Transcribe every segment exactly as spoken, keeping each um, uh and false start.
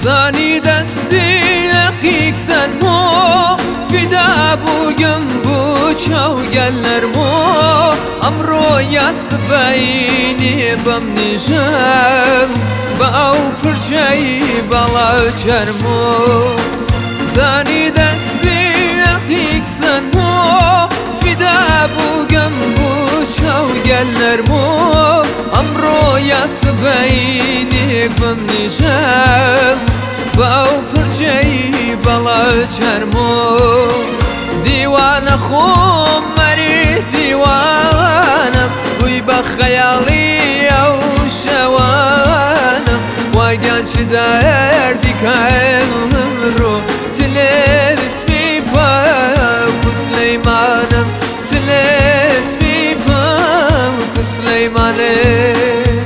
زانی دستی عقیقسن مو فدا بوگم بو چاوگلرمو امرو یاس بینی بم نیجم با او پرچای بالا چرمو زانی دستی عقیقسن مو فدا بوگم بو چاوگلرمو امرو یاس بینی بم نیجم با او پرچای بالا چرمو دیوانه خوم مری دیوانم بوی با خیالی او شوانم واگان چه دردی که رو تلسمی پاک سلیمانم تلسمی پاک سلیمانم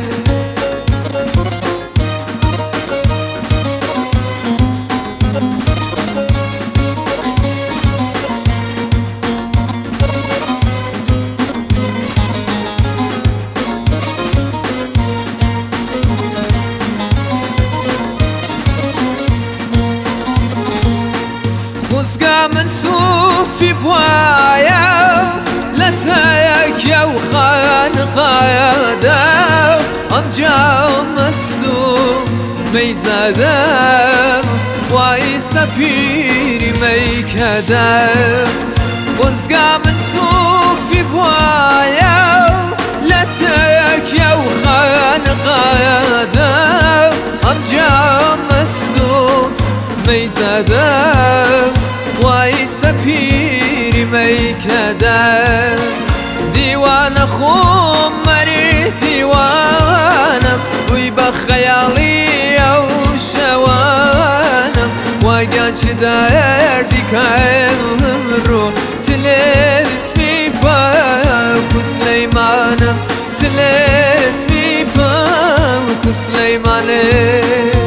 خزقا من صوفي بوايا لتايك يا وخانقايا داو ام جاو مسو ميزادا واي سبيري ميكادا خزقا من صوفي بوايا لتايك يا وخانقايا داو ام جاو مسو ميزادا واي سبيري ميكادا ديوان خوم مري ديوانم وي بخيالي او شوانم واقان شداردي كامرو تلسمي باكو سليمانم تلسمي باكو سليمانم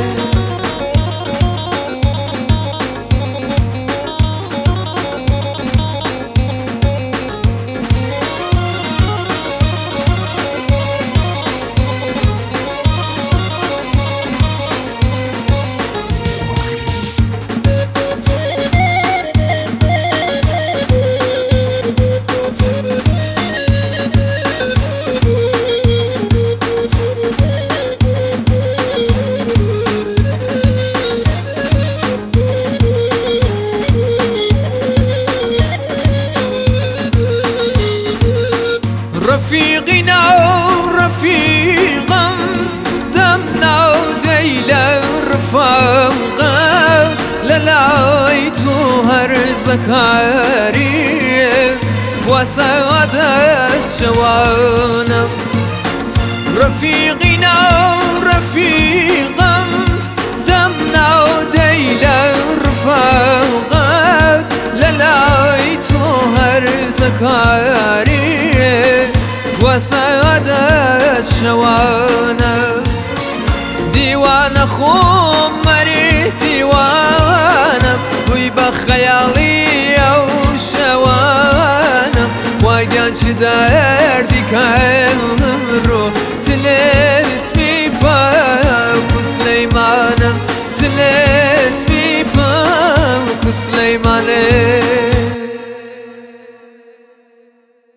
رفيقنا ورفيقا دمنا وديلا رفاقا للايتو هرزكاري وسعادت شوانا رفيقنا ورفيقا دمنا وديلا رفاقا للايتو هرزكاري وسعادت شوانا ديوان خوم مري ديوانا وي بخيالي او شوانا واقان شداردي كامرو تلي